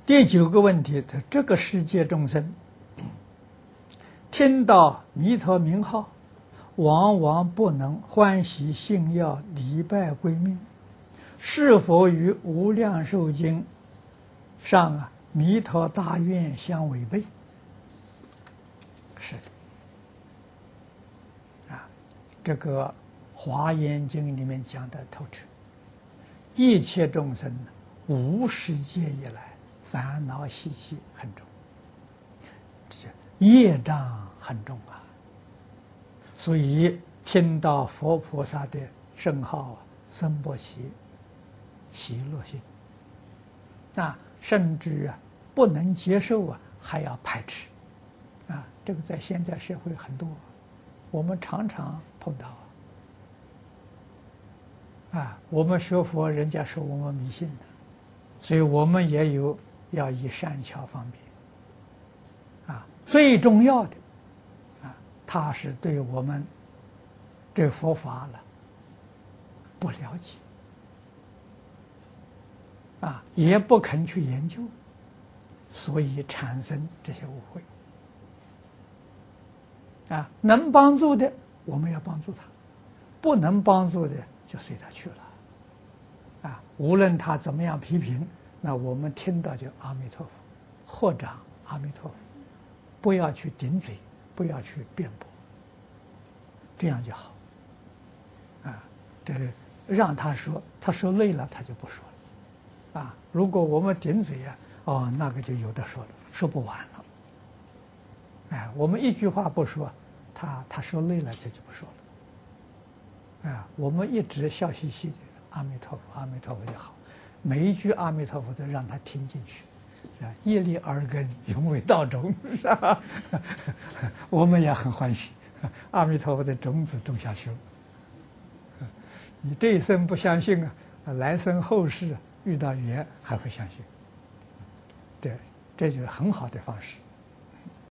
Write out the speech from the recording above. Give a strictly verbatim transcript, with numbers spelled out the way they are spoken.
第九个问题，他这个世界众生听到弥陀名号，往往不能欢喜信要礼拜归命，是否与《无量寿经》上啊弥陀大愿相违背？是的，啊，这个《华严经》里面讲的透彻，一切众生无始界以来烦恼习气很重，这业障很重啊。所以听到佛菩萨的圣号啊，生不起喜乐心啊，甚至啊不能接受啊，还要排斥啊。这个在现在社会很多，我们常常碰到啊。我们学佛，人家说我们迷信的，所以我们也有要以善巧方便啊。最重要的啊，他是对我们这佛法了不了解啊，也不肯去研究，所以产生这些误会啊。能帮助的我们要帮助他，不能帮助的就随他去了啊。无论他怎么样批评，那我们听到就阿弥陀佛，合掌阿弥陀佛，不要去顶嘴，不要去辩驳，这样就好啊。这个让他说，他说累了他就不说了啊。如果我们顶嘴啊，哦，那个就有的说了，说不完了。哎，我们一句话不说，他他说累了这就不说了。啊，我们一直笑嘻嘻的阿弥陀佛阿弥陀佛就好，每一句阿弥陀佛都让他听进去，是吧？业力耳根，永为道种，是吧？我们也很欢喜，阿弥陀佛的种子种下去了。你这一生不相信啊，来生后世遇到缘还会相信。对，这就是很好的方式。